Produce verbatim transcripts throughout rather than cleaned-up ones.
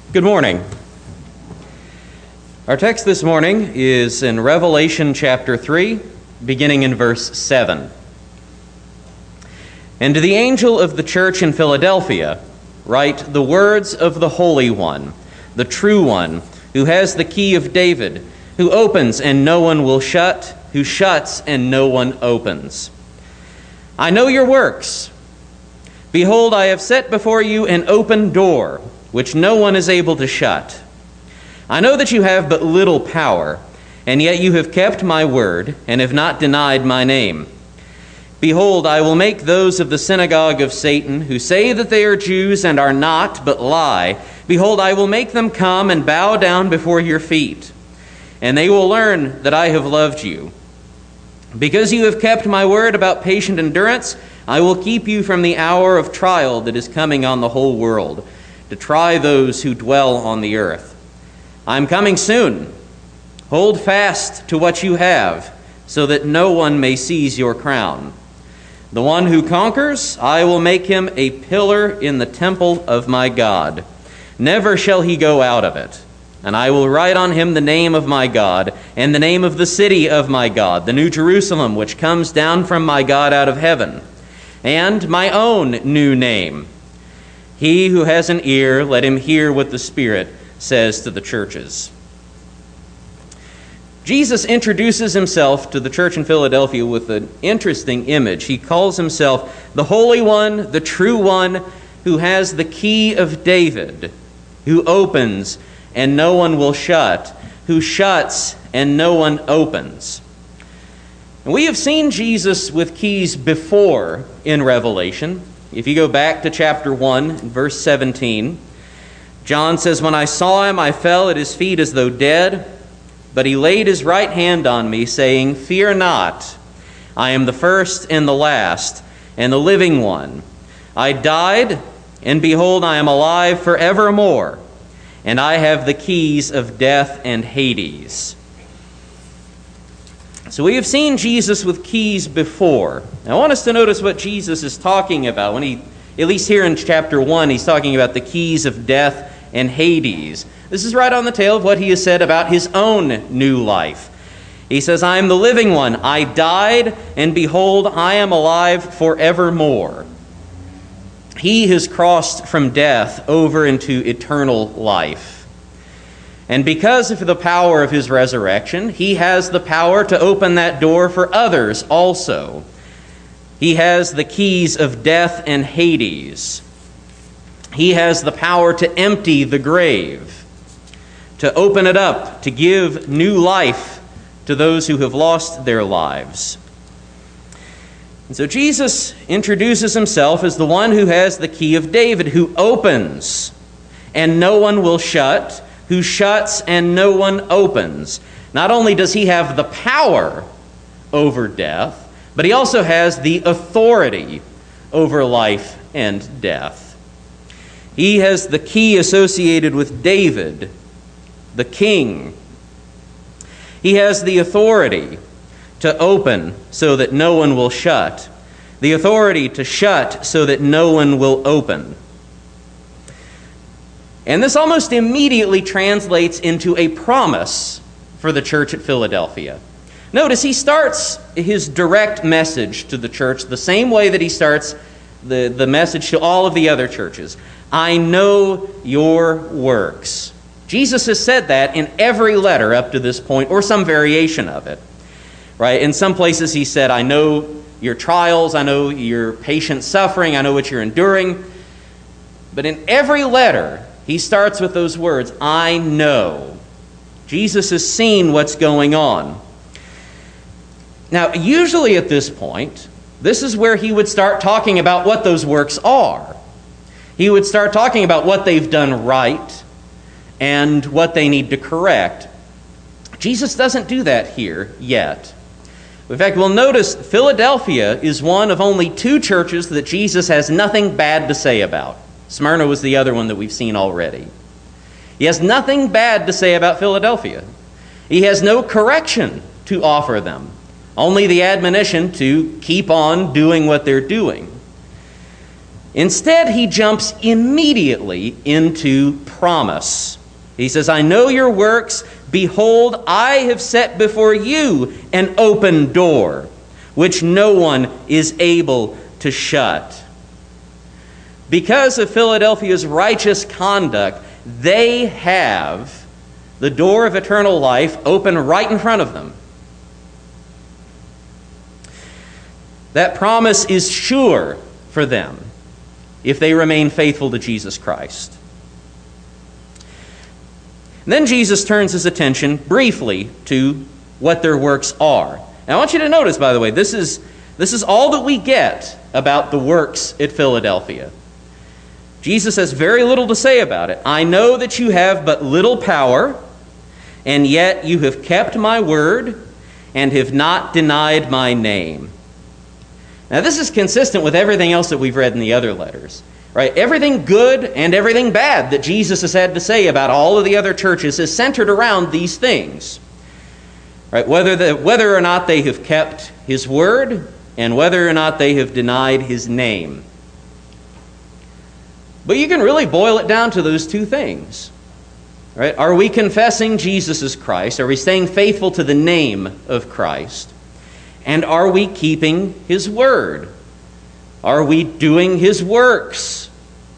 Good morning. Our text this morning is in Revelation chapter three, beginning in verse seven. And to the angel of the church in Philadelphia, write the words of the Holy One, the true One, who has the key of David, who opens and no one will shut, who shuts and no one opens. I know your works. Behold, I have set before you an open door, which no one is able to shut. I know that you have but little power, and yet you have kept my word, and have not denied my name. Behold, I will make those of the synagogue of Satan, who say that they are Jews and are not, but lie. Behold, I will make them come and bow down before your feet, and they will learn that I have loved you. Because you have kept my word about patient endurance, I will keep you from the hour of trial that is coming on the whole world, to try those who dwell on the earth. I am coming soon. Hold fast to what you have, so that no one may seize your crown. The one who conquers, I will make him a pillar in the temple of my God. Never shall he go out of it. And I will write on him the name of my God, and the name of the city of my God, the New Jerusalem, which comes down from my God out of heaven, and my own new name. He who has an ear, let him hear what the Spirit says to the churches. Jesus introduces himself to the church in Philadelphia with an interesting image. He calls himself the Holy One, the True One, who has the key of David, who opens and no one will shut, who shuts and no one opens. And we have seen Jesus with keys before in Revelation. If you go back to chapter one, verse seventeen, John says, "When I saw him, I fell at his feet as though dead, but he laid his right hand on me, saying, 'Fear not, I am the first and the last, and the living one. I died, and behold, I am alive forevermore, and I have the keys of death and Hades.'" So we have seen Jesus with keys before. I want us to notice what Jesus is talking about. When he, at least here in chapter one, he's talking about the keys of death and Hades. This is right on the tail of what he has said about his own new life. He says, "I am the living one. I died, and behold, I am alive forevermore." He has crossed from death over into eternal life. And because of the power of his resurrection, he has the power to open that door for others also. He has the keys of death and Hades. He has the power to empty the grave, to open it up, to give new life to those who have lost their lives. And so Jesus introduces himself as the one who has the key of David, who opens and no one will shut, who shuts and no one opens. Not only does he have the power over death, but he also has the authority over life and death. He has the key associated with David, the king. He has the authority to open so that no one will shut, the authority to shut so that no one will open. And this almost immediately translates into a promise for the church at Philadelphia. Notice he starts his direct message to the church the same way that he starts the, the message to all of the other churches. I know your works. Jesus has said that in every letter up to this point, or some variation of it. Right? In some places he said, I know your trials, I know your patient suffering, I know what you're enduring. But in every letter, he starts with those words, I know. Jesus has seen what's going on. Now, usually at this point, this is where he would start talking about what those works are. He would start talking about what they've done right and what they need to correct. Jesus doesn't do that here yet. In fact, we'll notice Philadelphia is one of only two churches that Jesus has nothing bad to say about. Smyrna was the other one that we've seen already. He has nothing bad to say about Philadelphia. He has no correction to offer them, only the admonition to keep on doing what they're doing. Instead, he jumps immediately into promise. He says, I know your works. Behold, I have set before you an open door, which no one is able to shut. Because of Philadelphia's righteous conduct, they have the door of eternal life open right in front of them. That promise is sure for them if they remain faithful to Jesus Christ. And then Jesus turns his attention briefly to what their works are. Now I want you to notice, by the way, this is, this is all that we get about the works at Philadelphia. Jesus has very little to say about it. I know that you have but little power, and yet you have kept my word and have not denied my name. Now this is consistent with everything else that we've read in the other letters. Right? Everything good and everything bad that Jesus has had to say about all of the other churches is centered around these things. Right? Whether, the, whether or not they have kept his word and whether or not they have denied his name. But you can really boil it down to those two things. Right? Are we confessing Jesus as Christ? Are we staying faithful to the name of Christ? And are we keeping his word? Are we doing his works?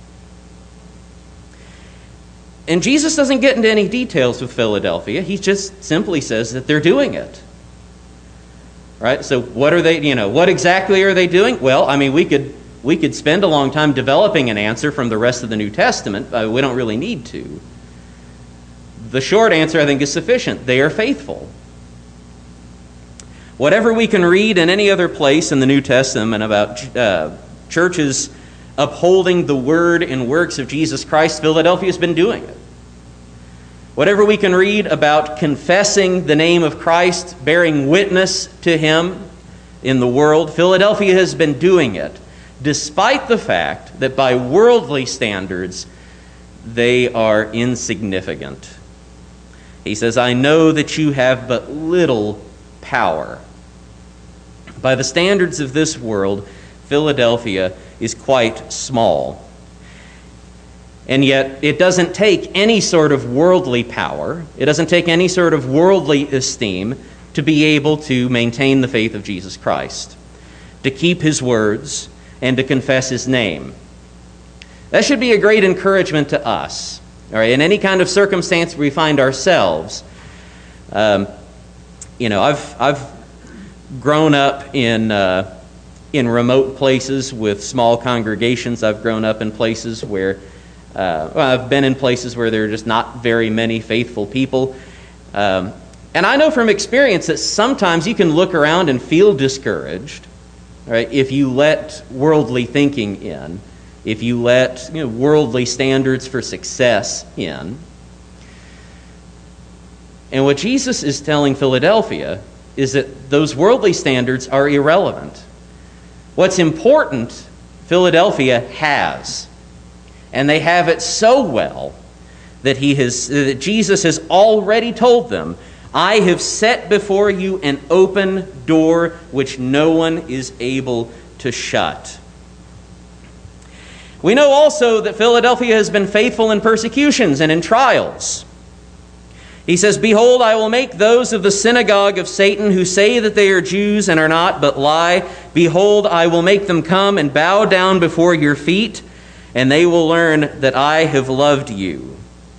And Jesus doesn't get into any details with Philadelphia. He just simply says that they're doing it. Right? So what are they, you know, what exactly are they doing? Well, I mean, we could we could spend a long time developing an answer from the rest of the New Testament. Uh, we don't really need to. The short answer, I think, is sufficient. They are faithful. Whatever we can read in any other place in the New Testament about uh, churches upholding the word and works of Jesus Christ, Philadelphia has been doing it. Whatever we can read about confessing the name of Christ, bearing witness to him in the world, Philadelphia has been doing it, despite the fact that by worldly standards, they are insignificant. He says, I know that you have but little power. By the standards of this world, Philadelphia is quite small. And yet, it doesn't take any sort of worldly power, it doesn't take any sort of worldly esteem to be able to maintain the faith of Jesus Christ, to keep his words, and to confess his name. That should be a great encouragement to us. All right, in any kind of circumstance where we find ourselves. Um, you know, I've I've grown up in uh, in remote places with small congregations. I've grown up in places where, uh, well, I've been in places where there are just not very many faithful people. Um, and I know from experience that sometimes you can look around and feel discouraged, right, if you let worldly thinking in, if you let you know, worldly standards for success in. And what Jesus is telling Philadelphia is that those worldly standards are irrelevant. What's important, Philadelphia has. And they have it so well that he has that Jesus has already told them, I have set before you an open door which no one is able to shut. We know also that Philadelphia has been faithful in persecutions and in trials. He says, behold, I will make those of the synagogue of Satan who say that they are Jews and are not, but lie. Behold, I will make them come and bow down before your feet, and they will learn that I have loved you.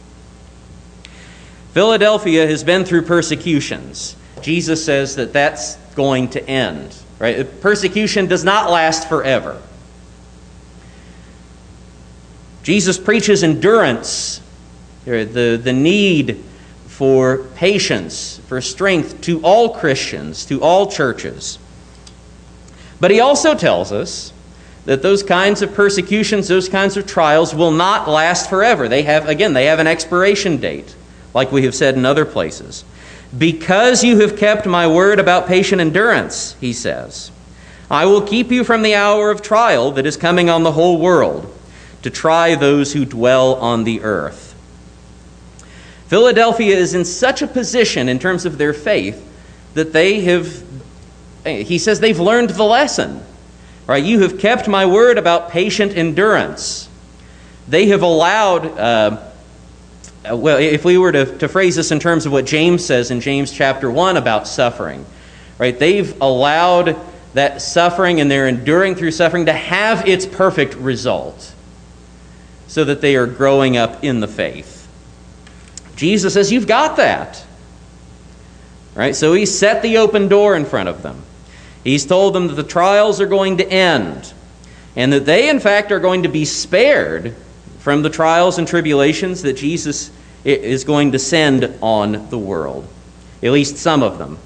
Philadelphia has been through persecutions. Jesus says that that's going to end. Right? Persecution does not last forever. Jesus preaches endurance, the, the need for patience, for strength to all Christians, to all churches. But he also tells us that those kinds of persecutions, those kinds of trials will not last forever. They have, again, they have an expiration date, like we have said in other places. Because you have kept my word about patient endurance, he says, I will keep you from the hour of trial that is coming on the whole world, to try those who dwell on the earth. Philadelphia is in such a position in terms of their faith that they have, he says they've learned the lesson. Right? You have kept my word about patient endurance. They have allowed, uh, well, if we were to, to phrase this in terms of what James says in James chapter one about suffering, right? They've allowed that suffering, and they're enduring through suffering, to have its perfect result so that they are growing up in the faith. Jesus says, you've got that. Right? So he set the open door in front of them. He's told them that the trials are going to end, and that they, in fact, are going to be spared from the trials and tribulations that Jesus is going to send on the world. At least some of them.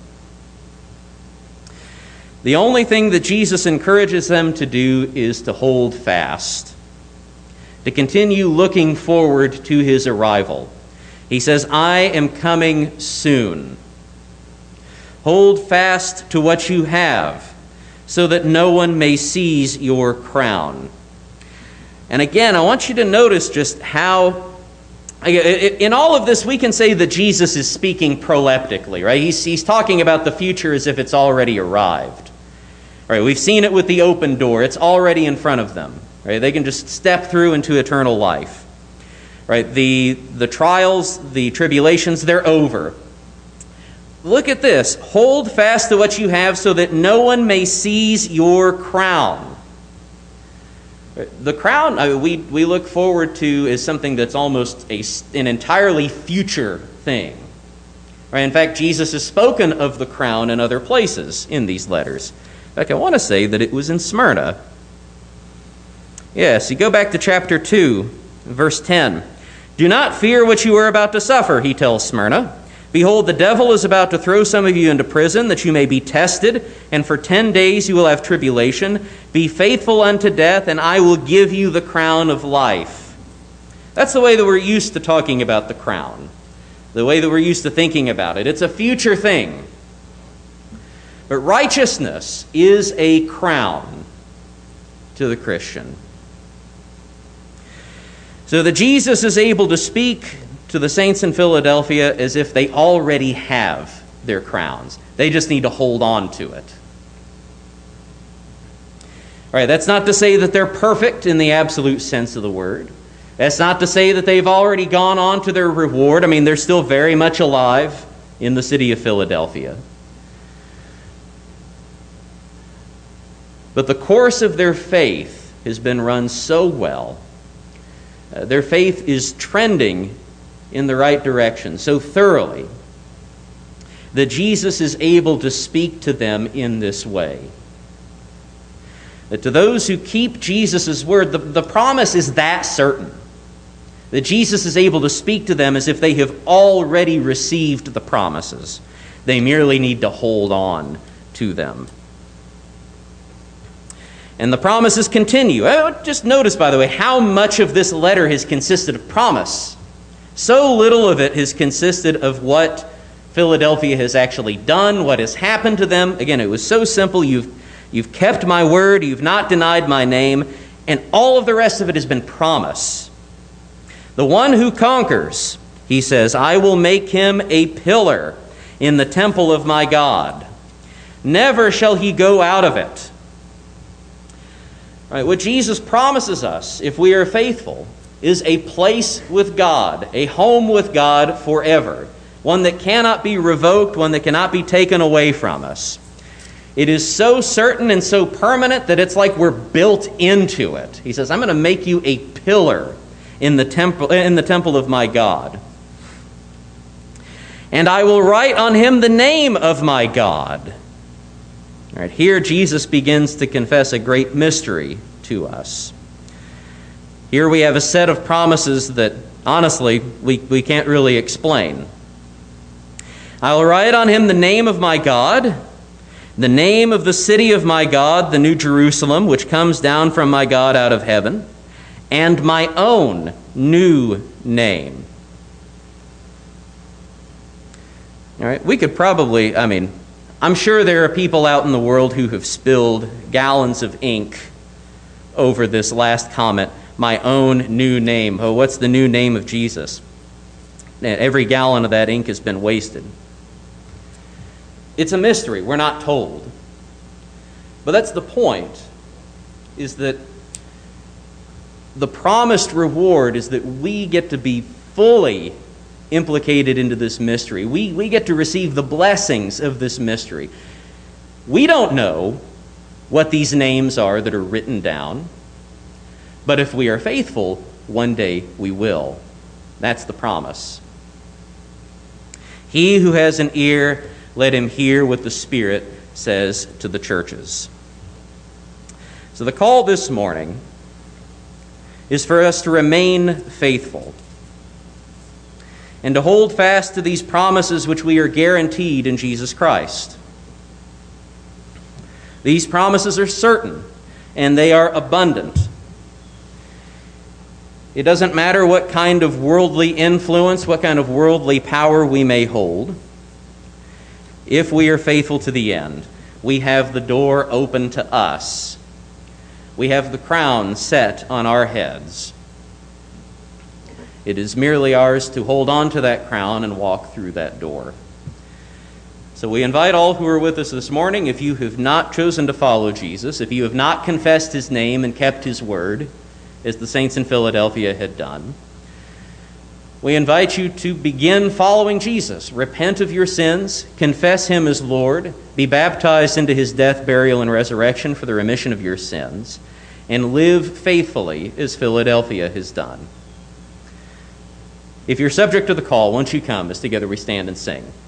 The only thing that Jesus encourages them to do is to hold fast, to continue looking forward to his arrival. He says, I am coming soon. Hold fast to what you have, so that no one may seize your crown. And again, I want you to notice just how, in all of this, we can say that Jesus is speaking proleptically, right? He's, he's talking about the future as if it's already arrived. Right? We've seen it with the open door. It's already in front of them. Right? They can just step through into eternal life. Right? The, the trials, the tribulations, they're over. Look at this. Hold fast to what you have so that no one may seize your crown. The crown, I mean, we, we look forward to as something that's almost a, an entirely future thing. Right? In fact, Jesus has spoken of the crown in other places in these letters. In fact, I want to say that it was in Smyrna. Yes, you go back to chapter two, verse ten. Do not fear what you are about to suffer, he tells Smyrna. Behold, the devil is about to throw some of you into prison, that you may be tested, and for ten days you will have tribulation. Be faithful unto death, and I will give you the crown of life. That's the way that we're used to talking about the crown, the way that we're used to thinking about it. It's a future thing. But righteousness is a crown to the Christian. So that Jesus is able to speak to the saints in Philadelphia as if they already have their crowns. They just need to hold on to it. All right, that's not to say that they're perfect in the absolute sense of the word. That's not to say that they've already gone on to their reward. I mean, they're still very much alive in the city of Philadelphia. But the course of their faith has been run so well. Uh, their faith is trending in the right direction so thoroughly that Jesus is able to speak to them in this way. That to those who keep Jesus' word, the, the promise is that certain. That Jesus is able to speak to them as if they have already received the promises. They merely need to hold on to them. And the promises continue. Just notice, by the way, how much of this letter has consisted of promise. So little of it has consisted of what Philadelphia has actually done, what has happened to them. Again, it was so simple. You've, you've kept my word. You've not denied my name. And all of the rest of it has been promise. The one who conquers, he says, I will make him a pillar in the temple of my God. Never shall he go out of it. Right, what Jesus promises us, if we are faithful, is a place with God, a home with God forever, one that cannot be revoked, one that cannot be taken away from us. It is so certain and so permanent that it's like we're built into it. He says, I'm going to make you a pillar in the temple, in the temple of my God. And I will write on him the name of my God. All right, here Jesus begins to confess a great mystery to us. Here we have a set of promises that, honestly, we, we can't really explain. I will write on him the name of my God, the name of the city of my God, the New Jerusalem, which comes down from my God out of heaven, and my own new name. All right, we could probably, I mean, I'm sure there are people out in the world who have spilled gallons of ink over this last comment, my own new name. Oh, what's the new name of Jesus? And every gallon of that ink has been wasted. It's a mystery. We're not told. But that's the point. is that the promised reward is that we get to be fully implicated into this mystery. We, we get to receive the blessings of this mystery. We don't know what these names are that are written down, but if we are faithful, one day we will. That's the promise. He who has an ear, let him hear what the Spirit says to the churches. So the call this morning is for us to remain faithful and to hold fast to these promises which we are guaranteed in Jesus Christ. These promises are certain and they are abundant. It doesn't matter what kind of worldly influence, what kind of worldly power we may hold. If we are faithful to the end, we have the door open to us. We have the crown set on our heads. It is merely ours to hold on to that crown and walk through that door. So we invite all who are with us this morning, if you have not chosen to follow Jesus, if you have not confessed his name and kept his word, as the saints in Philadelphia had done, we invite you to begin following Jesus. Repent of your sins, confess him as Lord, be baptized into his death, burial, and resurrection for the remission of your sins, and live faithfully as Philadelphia has done. If you're subject to the call, won't you come as together we stand and sing?